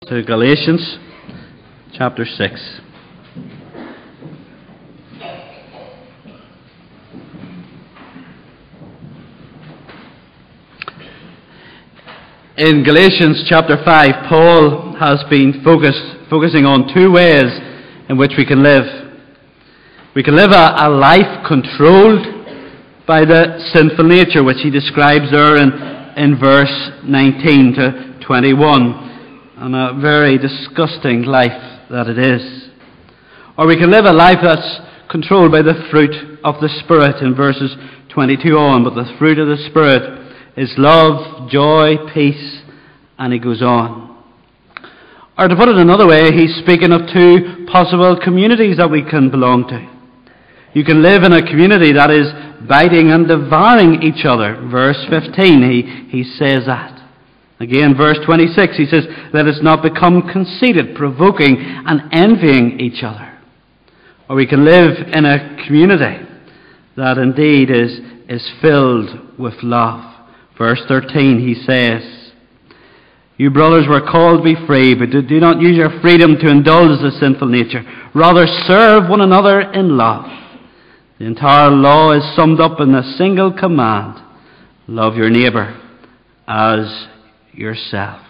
to Galatians chapter 6. In Galatians chapter 5, Paul has been focusing on two ways in which we can live. We can live a life controlled by the sinful nature, which he describes there in verse 19 to 21. And a very disgusting life that it is. Or we can live a life that's controlled by the fruit of the Spirit in verses 22 on. But the fruit of the Spirit is love, joy, peace, and he goes on. Or to put it another way, he's speaking of two possible communities that we can belong to. You can live in a community that is biting and devouring each other. Verse 15, he says that. Again, verse 26, he says, let us not become conceited, provoking and envying each other. Or we can live in a community that indeed is filled with love. Verse 13, he says, you brothers were called to be free, but do not use your freedom to indulge the sinful nature. Rather, serve one another in love. The entire law is summed up in a single command. Love your neighbour as yourself.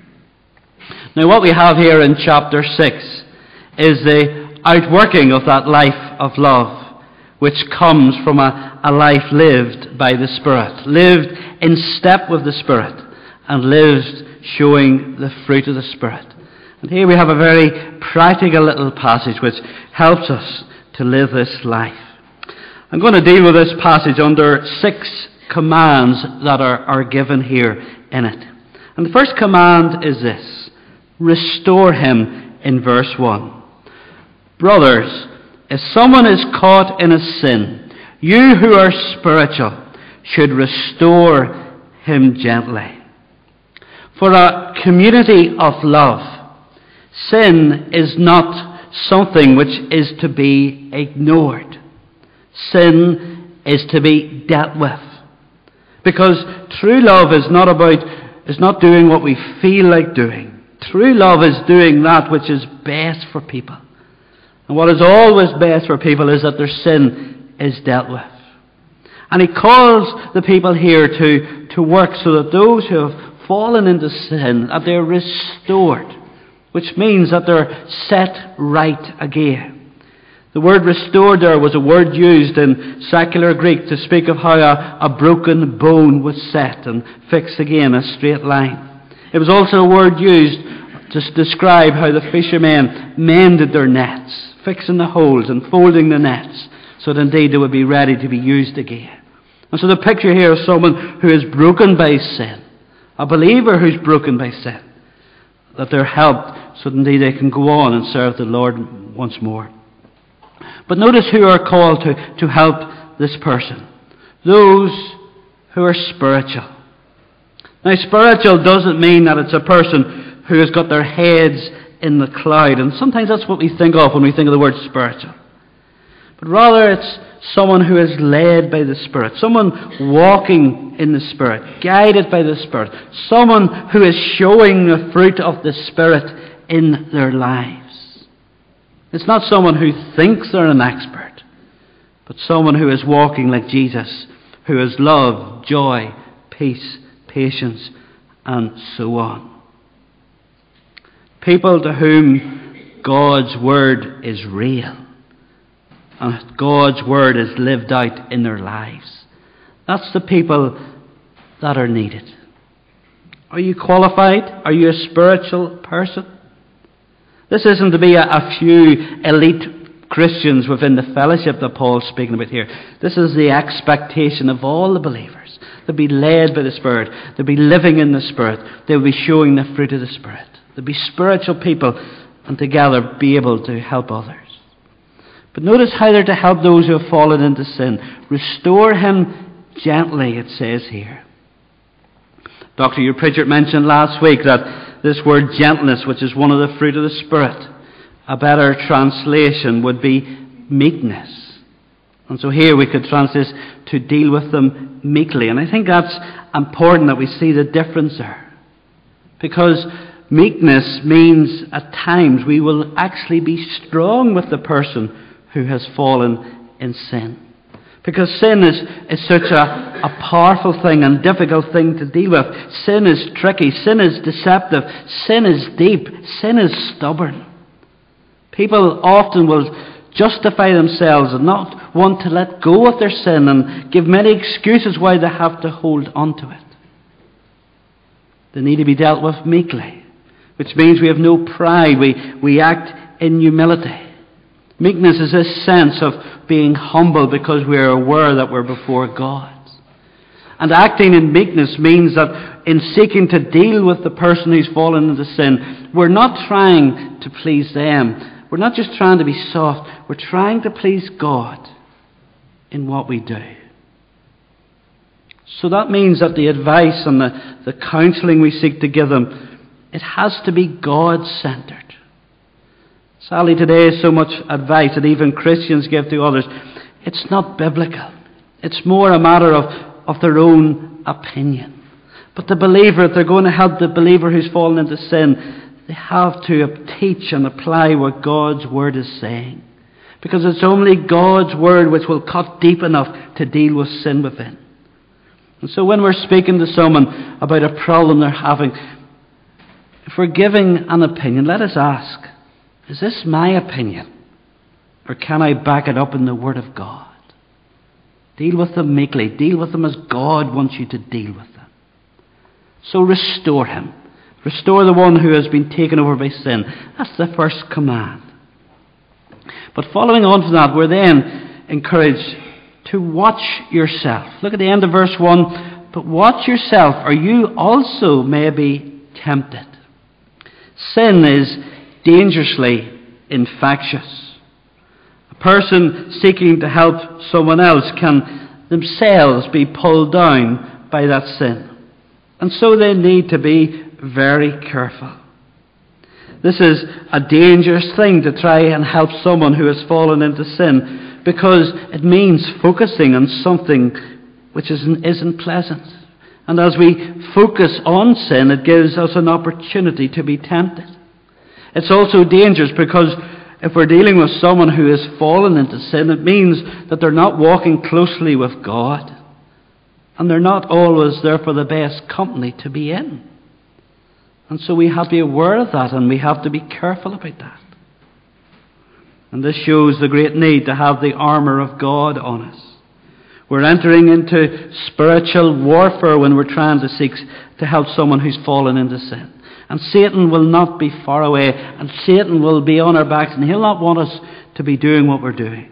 Now what we have here in chapter 6 is the outworking of that life of love, which comes from a life lived by the Spirit, lived in step with the Spirit, and lived showing the fruit of the Spirit. And here we have a very practical little passage which helps us to live this life. I'm going to deal with this passage under 6 commands that are given here in it. And the first command is this: restore him, in verse 1. Brothers, if someone is caught in a sin, you who are spiritual should restore him gently. For a community of love, sin is not something which is to be ignored. Sin is to be dealt with. Because true love is not doing what we feel like doing. True love is doing that which is best for people. And what is always best for people is that their sin is dealt with. And he calls the people here to work so that those who have fallen into sin, that they're restored, which means that they're set right again. The word restored there was a word used in secular Greek to speak of how a broken bone was set and fixed again, a straight line. It was also a word used to describe how the fishermen mended their nets, fixing the holes and folding the nets so that indeed they would be ready to be used again. And so the picture here is someone who is broken by sin, a believer who's broken by sin, that they're helped so that indeed they can go on and serve the Lord once more. But notice who are called to help this person. Those who are spiritual. Now, spiritual doesn't mean that it's a person who has got their heads in the cloud. And sometimes that's what we think of when we think of the word spiritual. But rather it's someone who is led by the Spirit. Someone walking in the Spirit, guided by the Spirit. Someone who is showing the fruit of the Spirit in their lives. It's not someone who thinks they're an expert, but someone who is walking like Jesus, who has love, joy, peace, patience, and so on. People to whom God's Word is real, and God's Word is lived out in their lives. That's the people that are needed. Are you qualified? Are you a spiritual person? This isn't to be a few elite Christians within the fellowship that Paul's speaking about here. This is the expectation of all the believers. They'll be led by the Spirit. They'll be living in the Spirit. They'll be showing the fruit of the Spirit. They'll be spiritual people and together be able to help others. But notice how they're to help those who have fallen into sin. Restore him gently, it says here. Dr. Hugh Pritchard mentioned last week that this word gentleness, which is one of the fruit of the Spirit, a better translation would be meekness. And so here we could translate to deal with them meekly. And I think that's important that we see the difference there. Because meekness means at times we will actually be strong with the person who has fallen in sin. Because sin is such a powerful thing and difficult thing to deal with. Sin is tricky. Sin is deceptive. Sin is deep. Sin is stubborn. People often will justify themselves and not want to let go of their sin and give many excuses why they have to hold on to it. They need to be dealt with meekly, which means we have no pride. We act in humility. Meekness is this sense of being humble because we are aware that we're before God. And acting in meekness means that in seeking to deal with the person who's fallen into sin, we're not trying to please them. We're not just trying to be soft. We're trying to please God in what we do. So that means that the advice and the counselling we seek to give them, it has to be God-centred. Sadly, today is so much advice that even Christians give to others. It's not biblical. It's more a matter of their own opinion. But the believer, if they're going to help the believer who's fallen into sin, they have to teach and apply what God's Word is saying. Because it's only God's Word which will cut deep enough to deal with sin within. And so when we're speaking to someone about a problem they're having, if we're giving an opinion, let us ask, is this my opinion? Or can I back it up in the Word of God? Deal with them meekly. Deal with them as God wants you to deal with them. So restore him. Restore the one who has been taken over by sin. That's the first command. But following on from that, we're then encouraged to watch yourself. Look at the end of verse 1. But watch yourself, or you also may be tempted. Sin is dangerously infectious. A person seeking to help someone else can themselves be pulled down by that sin. And so they need to be very careful. This is a dangerous thing to try and help someone who has fallen into sin, because it means focusing on something which isn't pleasant. And as we focus on sin, it gives us an opportunity to be tempted. It's also dangerous because if we're dealing with someone who has fallen into sin, it means that they're not walking closely with God. And they're not always there for the best company to be in. And so we have to be aware of that, and we have to be careful about that. And this shows the great need to have the armour of God on us. We're entering into spiritual warfare when we're trying to seek to help someone who's fallen into sin. And Satan will not be far away, and Satan will be on our backs, and he'll not want us to be doing what we're doing.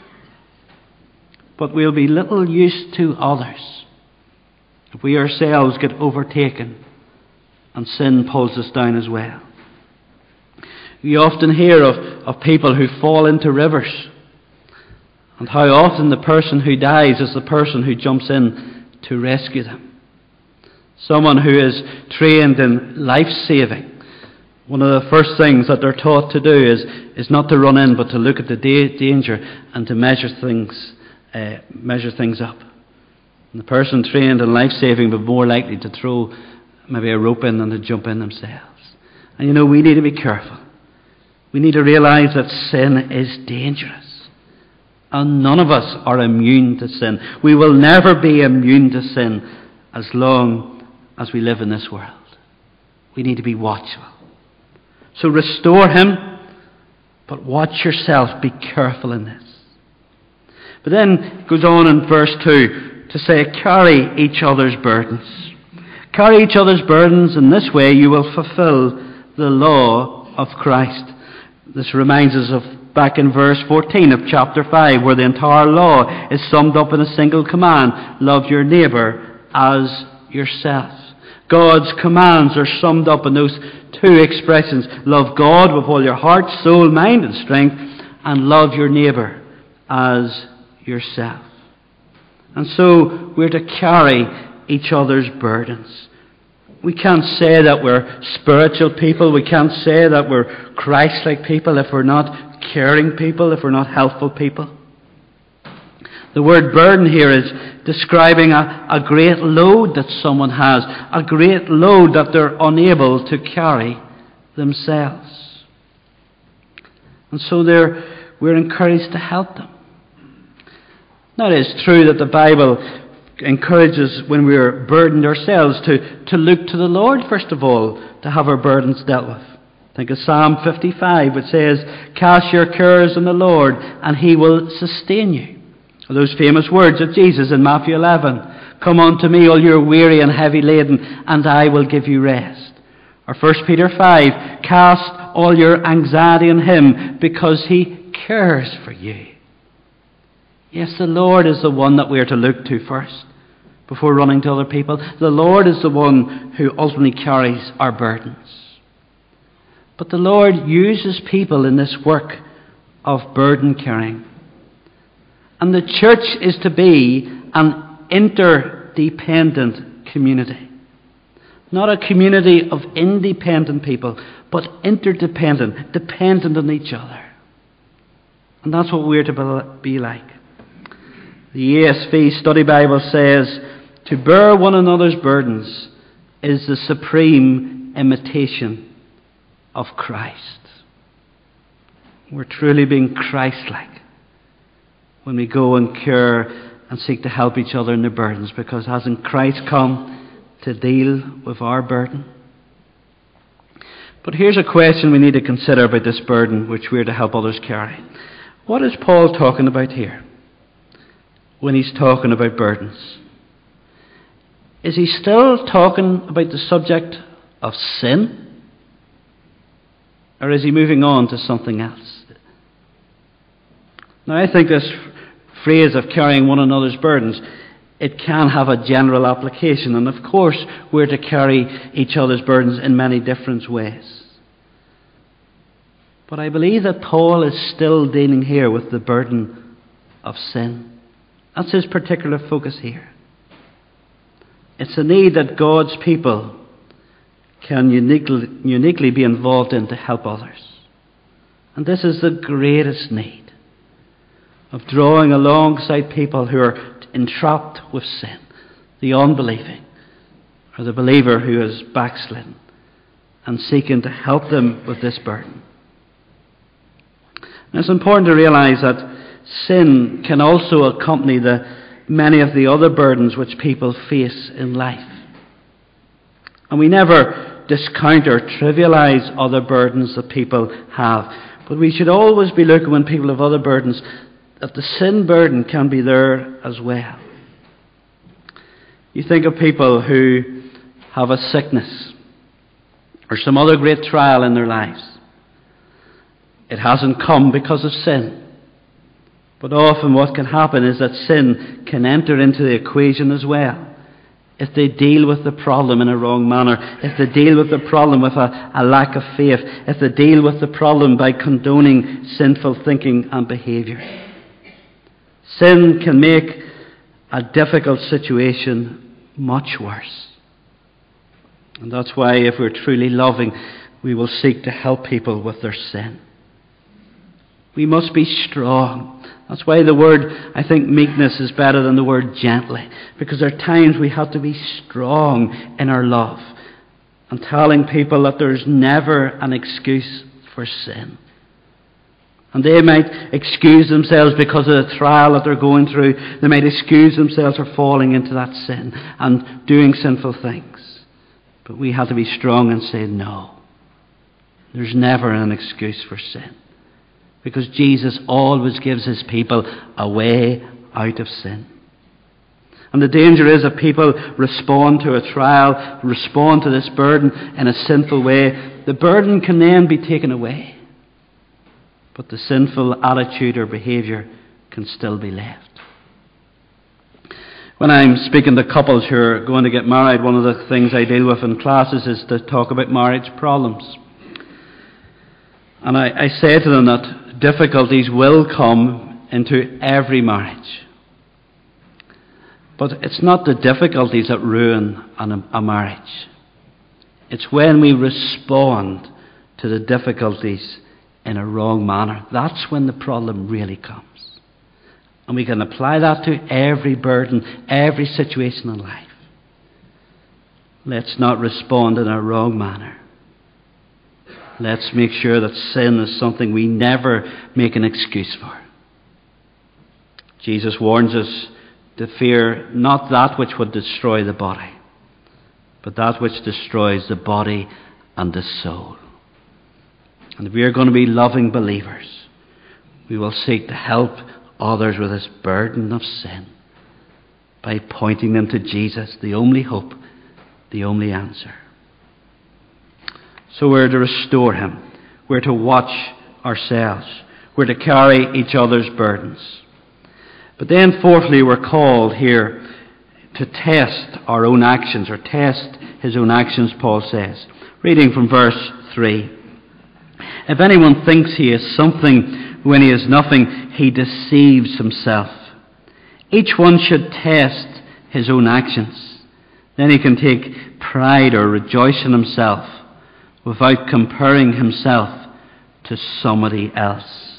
But we'll be little use to others if we ourselves get overtaken and sin pulls us down as well. You often hear of people who fall into rivers, and how often the person who dies is the person who jumps in to rescue them. Someone who is trained in life-saving, one of the first things that they're taught to do is not to run in, but to look at the danger and to measure things up. And the person trained in life-saving will be more likely to throw maybe a rope in than to jump in themselves. And you know, we need to be careful. We need to realise that sin is dangerous. And none of us are immune to sin. We will never be immune to sin as long as we live in this world. We need to be watchful. So restore him, but watch yourself. Be careful in this. But then it goes on in verse 2 to say, carry each other's burdens. Carry each other's burdens, in this way you will fulfill the law of Christ. This reminds us of back in verse 14 of chapter 5, where the entire law is summed up in a single command: love your neighbour as yourself. God's commands are summed up in those two expressions: love God with all your heart, soul, mind and strength, and love your neighbour as yourself. And so we're to carry each other's burdens. We can't say that we're spiritual people. We can't say that we're Christ-like people if we're not caring people, if we're not helpful people. The word burden here is describing a great load that someone has, a great load that they're unable to carry themselves. And so we're encouraged to help them. Now, it is true that the Bible encourages, when we're burdened ourselves, to look to the Lord, first of all, to have our burdens dealt with. Think of Psalm 55, which says, "Cast your cares on the Lord, and He will sustain you." Or those famous words of Jesus in Matthew 11, "Come unto me, all you are weary and heavy laden, and I will give you rest." Or 1 Peter 5, "Cast all your anxiety on Him, because He cares for you." Yes, the Lord is the one that we are to look to first, before running to other people. The Lord is the one who ultimately carries our burdens. But the Lord uses people in this work of burden carrying. And the church is to be an interdependent community. Not a community of independent people, but interdependent, dependent on each other. And that's what we're to be like. The ESV Study Bible says, "To bear one another's burdens is the supreme imitation of Christ." We're truly being Christ-like when we go and care and seek to help each other in their burdens, because hasn't Christ come to deal with our burden? But here's a question we need to consider about this burden which we're to help others carry. What is Paul talking about here when he's talking about burdens? Is he still talking about the subject of sin? Or is he moving on to something else? Now, I think this phrase of carrying one another's burdens, it can have a general application. And of course, we're to carry each other's burdens in many different ways. But I believe that Paul is still dealing here with the burden of sin. That's his particular focus here. It's a need that God's people can uniquely be involved in to help others. And this is the greatest need, of drawing alongside people who are entrapped with sin, the unbelieving, or the believer who is backslidden, and seeking to help them with this burden. And it's important to realize that sin can also accompany many of the other burdens which people face in life. And we never discount or trivialize other burdens that people have. But we should always be looking, when people have other burdens, that the sin burden can be there as well. You think of people who have a sickness or some other great trial in their lives. It hasn't come because of sin. But often what can happen is that sin can enter into the equation as well, if they deal with the problem in a wrong manner, if they deal with the problem with a lack of faith, if they deal with the problem by condoning sinful thinking and behaviour. Sin can make a difficult situation much worse. And that's why, if we're truly loving, we will seek to help people with their sin. We must be strong. That's why the word, I think, meekness is better than the word gently. Because there are times we have to be strong in our love and telling people that there's never an excuse for sin. And they might excuse themselves because of the trial that they're going through. They might excuse themselves for falling into that sin and doing sinful things. But we have to be strong and say, no, there's never an excuse for sin. Because Jesus always gives his people a way out of sin. And the danger is that people respond to a trial, respond to this burden in a sinful way. The burden can then be taken away. But the sinful attitude or behaviour can still be left. When I'm speaking to couples who are going to get married, one of the things I deal with in classes is to talk about marriage problems. And I say to them that difficulties will come into every marriage. But it's not the difficulties that ruin a marriage. It's when we respond to the difficulties in a wrong manner. That's when the problem really comes. And we can apply that to every burden, every situation in life. Let's not respond in a wrong manner. Let's make sure that sin is something we never make an excuse for. Jesus warns us to fear not that which would destroy the body, but that which destroys the body and the soul. And if we are going to be loving believers, we will seek to help others with this burden of sin by pointing them to Jesus, the only hope, the only answer. So we're to restore him. We're to watch ourselves. We're to carry each other's burdens. But then fourthly, we're called here to test our own actions, or test his own actions, Paul says. Reading from verse 3. If anyone thinks he is something when he is nothing, he deceives himself. Each one should test his own actions. Then he can take pride or rejoice in himself without comparing himself to somebody else.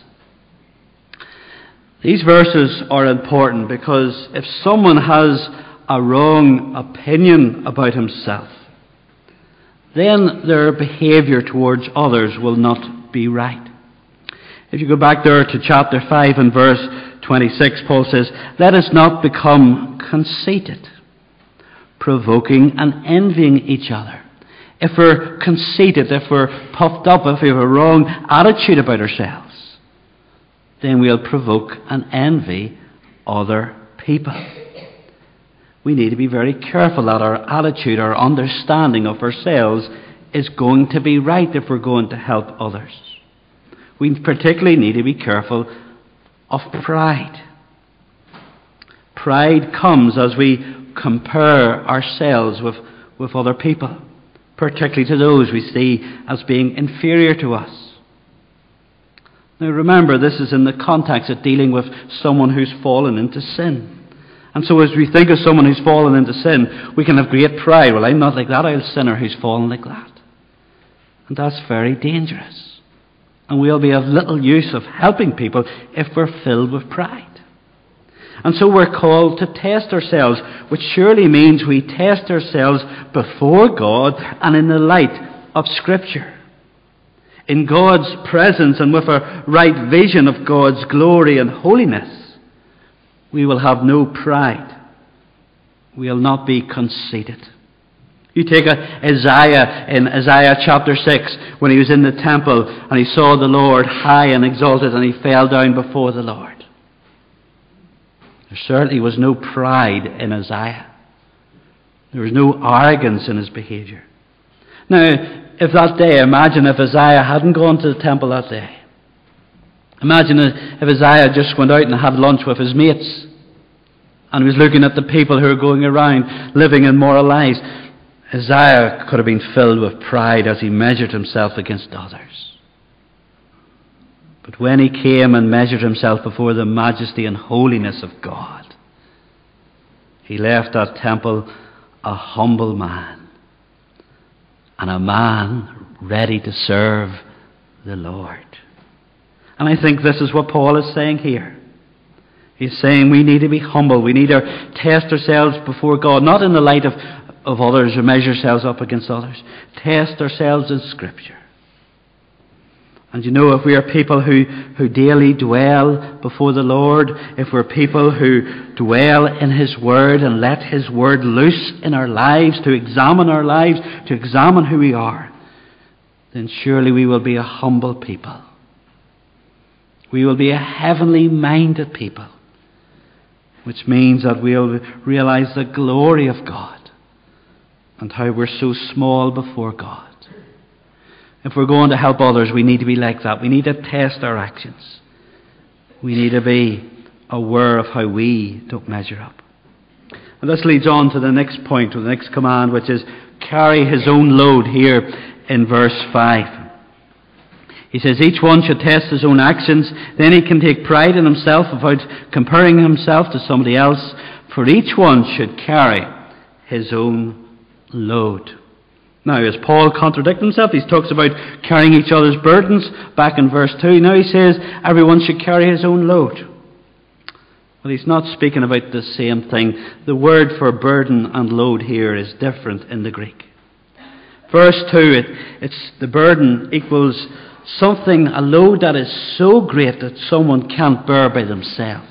These verses are important because if someone has a wrong opinion about himself, then their behaviour towards others will not be right. If you go back there to chapter 5 and verse 26, Paul says, "Let us not become conceited, provoking and envying each other." If we're conceited, if we're puffed up, if we have a wrong attitude about ourselves, then we'll provoke and envy other people. We need to be very careful that our attitude, our understanding of ourselves is going to be right if we're going to help others. We particularly need to be careful of pride. Pride comes as we compare ourselves with other people, particularly to those we see as being inferior to us. Now remember, this is in the context of dealing with someone who's fallen into sin. And so as we think of someone who's fallen into sin, we can have great pride. Well, I'm not like that, I'm a sinner who's fallen like that. And that's very dangerous. And we'll be of little use of helping people if we're filled with pride. And so we're called to test ourselves, which surely means we test ourselves before God and in the light of Scripture. In God's presence and with a right vision of God's glory and holiness, we will have no pride. We'll not be conceited. You take Isaiah in Isaiah chapter 6, when he was in the temple and he saw the Lord high and exalted and he fell down before the Lord. There certainly was no pride in Isaiah. There was no arrogance in his behaviour. Now, if that day, imagine if Isaiah hadn't gone to the temple that day. Imagine if Isaiah just went out and had lunch with his mates and was looking at the people who were going around living immoral lives. Isaiah could have been filled with pride as he measured himself against others. But when he came and measured himself before the majesty and holiness of God, he left that temple a humble man and a man ready to serve the Lord. And I think this is what Paul is saying here. He's saying we need to be humble. We need to test ourselves before God, not in the light of others or measure ourselves up against others. Test ourselves in Scripture. And you know, if we are people who daily dwell before the Lord, if we're people who dwell in His Word and let His Word loose in our lives, to examine our lives, to examine who we are, then surely we will be a humble people. We will be a heavenly minded people, which means that we'll realize the glory of God and how we're so small before God. If we're going to help others, we need to be like that. We need to test our actions. We need to be aware of how we don't measure up. And this leads on to the next point, to the next command, which is carry his own load here in verse 5. He says each one should test his own actions, then he can take pride in himself without comparing himself to somebody else, for each one should carry his own load. Now, is Paul contradicting himself? He talks about carrying each other's burdens back in verse 2. Now he says everyone should carry his own load. Well, he's not speaking about the same thing. The word for burden and load here is different in the Greek. Verse 2, it's the burden equals something, a load that is so great that someone can't bear by themselves.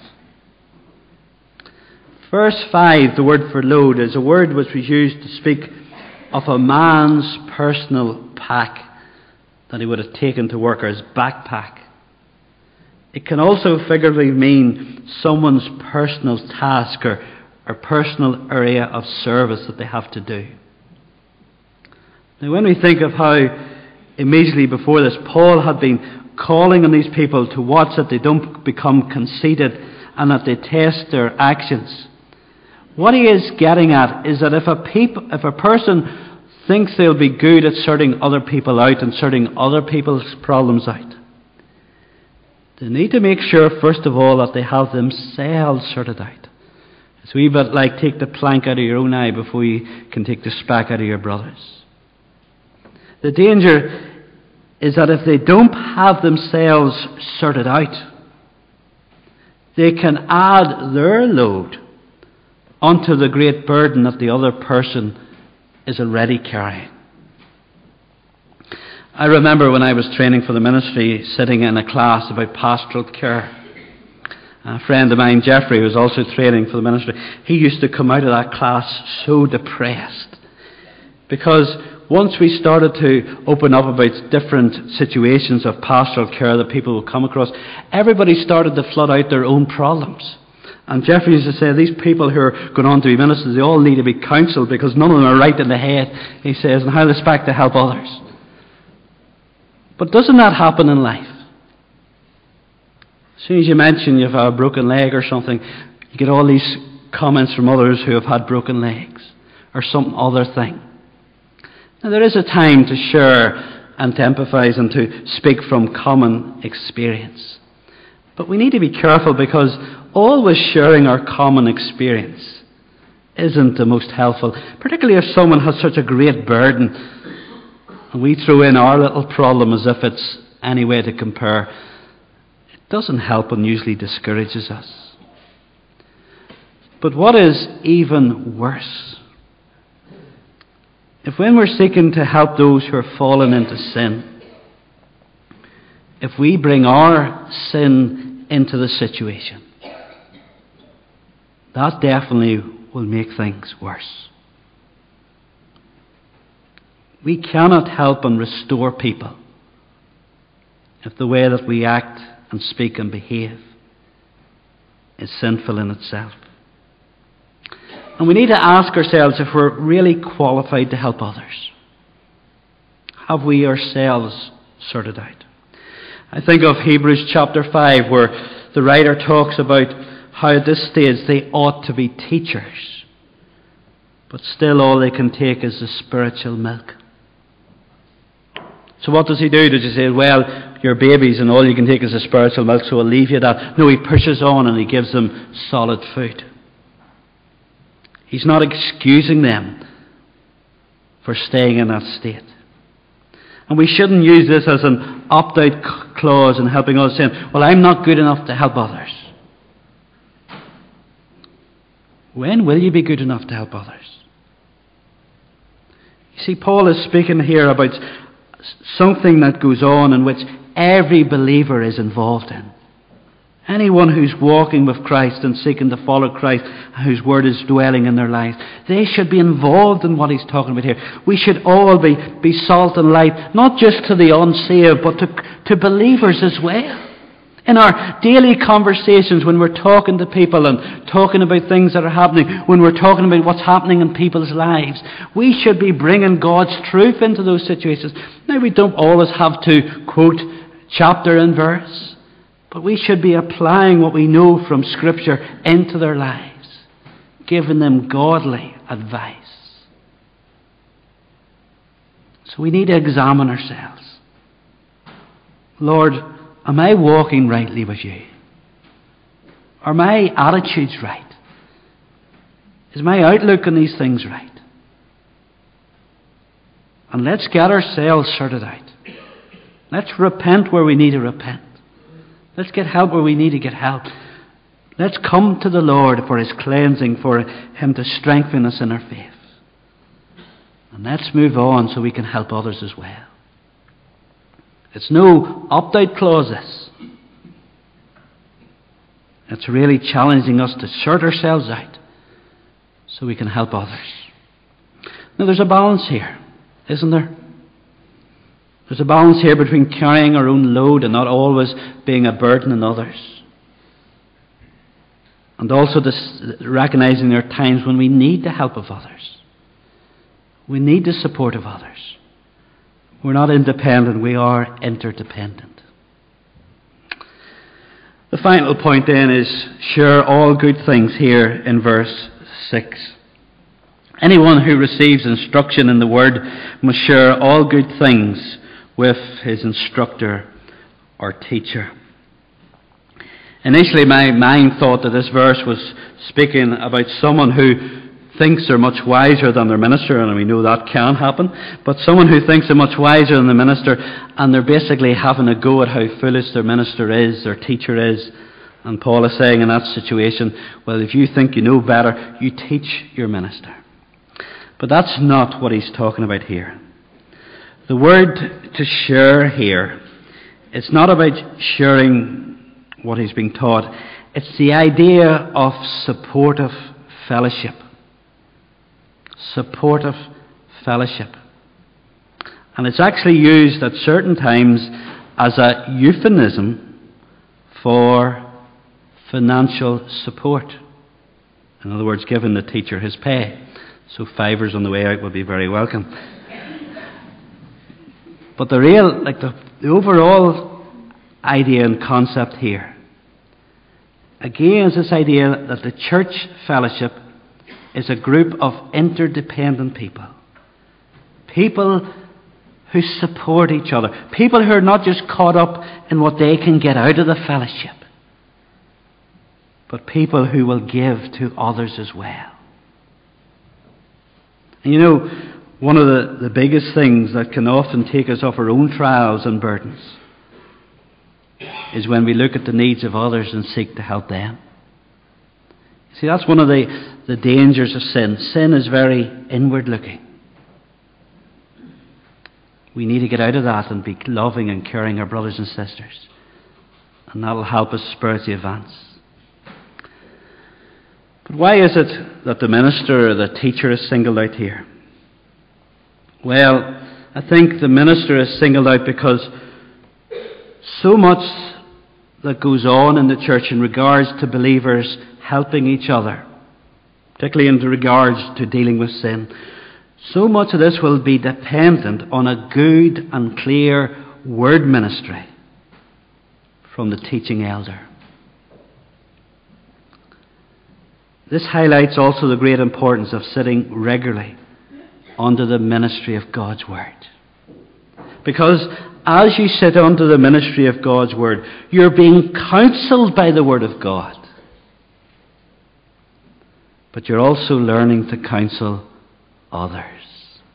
Verse 5, the word for load, is a word which was used to speak of a man's personal pack that he would have taken to work, or his backpack. It can also figuratively mean someone's personal task or personal area of service that they have to do. Now, when we think of how immediately before this Paul had been calling on these people to watch that they don't become conceited and that they test their actions, what he is getting at is that if a person thinks they'll be good at sorting other people out and sorting other people's problems out, they need to make sure, first of all, that they have themselves sorted out. It's a wee bit like take the plank out of your own eye before you can take the speck out of your brother's. The danger is that if they don't have themselves sorted out, they can add their load onto the great burden that the other person is already carrying. I remember when I was training for the ministry, sitting in a class about pastoral care. A friend of mine, Jeffrey, who was also training for the ministry, he used to come out of that class so depressed. Because once we started to open up about different situations of pastoral care that people would come across, everybody started to flood out their own problems. And Jeffrey used to say, these people who are going on to be ministers, they all need to be counselled because none of them are right in the head, he says, and how they expect to help others. But doesn't that happen in life? As soon as you mention you've a broken leg or something, you get all these comments from others who have had broken legs or some other thing. Now, there is a time to share and to empathise and to speak from common experience. But we need to be careful because always sharing our common experience isn't the most helpful, particularly if someone has such a great burden and we throw in our little problem as if it's any way to compare. It doesn't help and usually discourages us. But what is even worse, if when we're seeking to help those who are fallen into sin, if we bring our sin into the situation, that definitely will make things worse. We cannot help and restore people if the way that we act and speak and behave is sinful in itself. And we need to ask ourselves if we're really qualified to help others. Have we ourselves sorted out? I think of Hebrews chapter 5, where the writer talks about how at this stage they ought to be teachers, but still all they can take is the spiritual milk. So what does he do? Does he say, well, you're babies and all you can take is the spiritual milk, so I'll leave you that? No, he pushes on and he gives them solid food. He's not excusing them for staying in that state. And we shouldn't use this as an opt-out clause in helping others, saying, well, I'm not good enough to help others. When will you be good enough to help others? You see, Paul is speaking here about something that goes on in which every believer is involved in. Anyone who's walking with Christ and seeking to follow Christ, whose word is dwelling in their lives, they should be involved in what he's talking about here. We should all be salt and light, not just to the unsaved, but to believers as well. In our daily conversations, when we're talking to people and talking about things that are happening, when we're talking about what's happening in people's lives, we should be bringing God's truth into those situations. Now, we don't always have to quote chapter and verse, but we should be applying what we know from Scripture into their lives, giving them godly advice. So we need to examine ourselves. Lord, am I walking rightly with you? Are my attitudes right? Is my outlook on these things right? And let's get ourselves sorted out. Let's repent where we need to repent. Let's get help where we need to get help. Let's come to the Lord for His cleansing, for Him to strengthen us in our faith. And let's move on so we can help others as well. It's no opt-out clauses. It's really challenging us to sort ourselves out so we can help others. Now there's a balance here, isn't there? There's a balance here between carrying our own load and not always being a burden on others. And also recognizing there are times when we need the help of others. We need the support of others. We're not independent, we are interdependent. The final point then is share all good things here in verse 6. Anyone who receives instruction in the Word must share all good things with his instructor or teacher. Initially, my mind thought that this verse was speaking about someone who thinks they're much wiser than their minister, and we know that can happen, but someone who thinks they're much wiser than the minister, and they're basically having a go at how foolish their minister is, their teacher is. And Paul is saying in that situation, well, if you think you know better, you teach your minister. But that's not what he's talking about here. The word to share here, it's not about sharing what he's being taught. It's the idea of supportive fellowship. Supportive fellowship. And it's actually used at certain times as a euphemism for financial support. In other words, giving the teacher his pay. So fivers on the way out would be very welcome. But the overall idea and concept here, again, is this idea that the church fellowship is a group of interdependent people. People who support each other. People who are not just caught up in what they can get out of the fellowship, but people who will give to others as well. And you know, one of the biggest things that can often take us off our own trials and burdens is when we look at the needs of others and seek to help them. See, that's one of the dangers of sin. Sin is very inward looking. We need to get out of that and be loving and caring our brothers and sisters. And that will help us spiritually advance. But why is it that the minister or the teacher is singled out here? Well, I think the minister is singled out because so much that goes on in the church in regards to believers helping each other, particularly in regards to dealing with sin, so much of this will be dependent on a good and clear word ministry from the teaching elder. This highlights also the great importance of sitting regularly under the ministry of God's Word. Because as you sit under the ministry of God's Word, you're being counselled by the Word of God. But you're also learning to counsel others.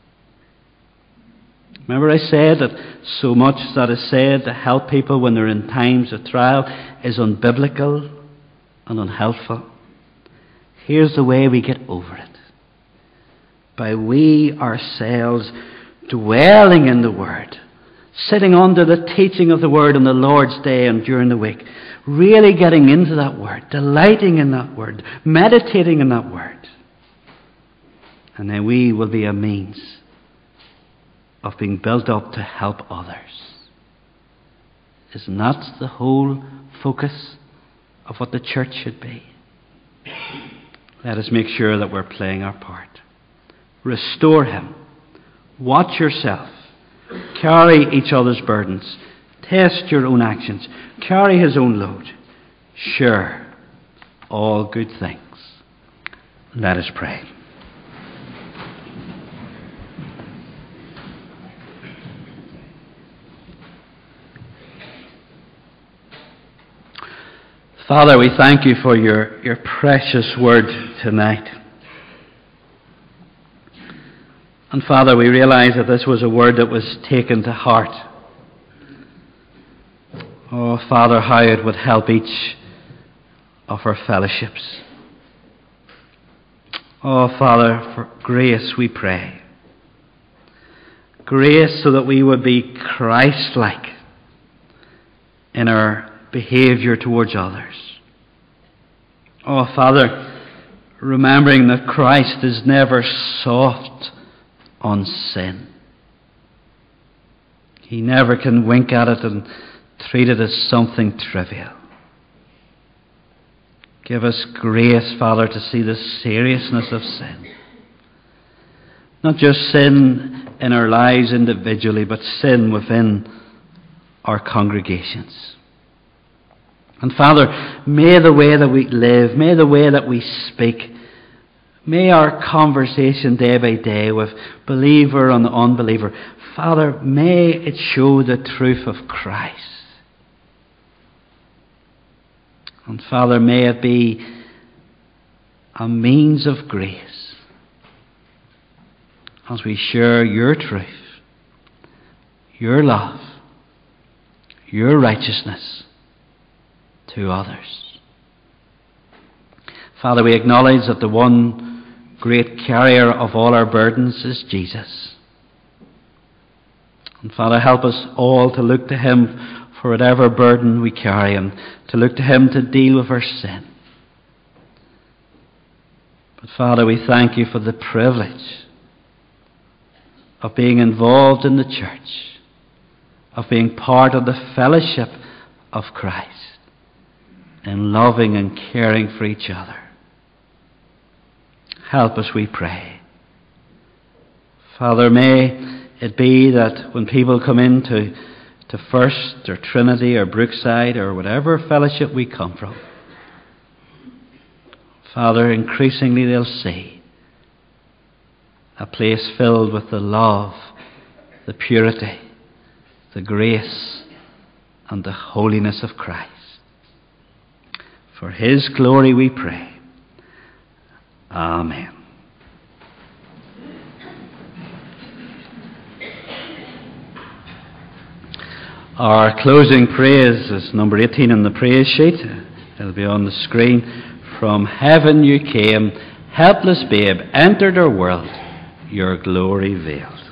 Remember I said that so much that is said to help people when they're in times of trial is unbiblical and unhelpful. Here's the way we get over it. By we ourselves dwelling in the Word, sitting under the teaching of the Word on the Lord's Day and during the week, really getting into that Word, delighting in that Word, meditating in that Word. And then we will be a means of being built up to help others. Isn't that the whole focus of what the church should be? Let us make sure that we're playing our part. Restore him. Watch yourself. Carry each other's burdens. Test your own actions. Carry his own load. Share all good things. Let us pray. Father, we thank you for your precious word tonight. And Father, we realize that this was a word that was taken to heart. Oh, Father, how it would help each of our fellowships. Oh, Father, for grace we pray. Grace so that we would be Christ-like in our behaviour towards others. Oh, Father, remembering that Christ is never soft on sin. He never can wink at it and treat it as something trivial. Give us grace, Father, to see the seriousness of sin. Not just sin in our lives individually, but sin within our congregations. And Father, may the way that we live, may the way that we speak, may our conversation day by day with believer and unbeliever, Father, may it show the truth of Christ. And Father, may it be a means of grace as we share your truth, your love, your righteousness to others. Father, we acknowledge that the one great carrier of all our burdens is Jesus. And Father, help us all to look to him for whatever burden we carry, and to look to him to deal with our sin. But Father, we thank you for the privilege of being involved in the church, of being part of the fellowship of Christ, in loving and caring for each other. Help us, we pray. Father, may it be that when people come into First or Trinity or Brookside or whatever fellowship we come from, Father, increasingly they'll see a place filled with the love, the purity, the grace, and the holiness of Christ. For his glory we pray. Amen. Our closing praise is number 18 on the praise sheet. It'll be on the screen. From heaven you came, helpless babe, entered our world, your glory veiled.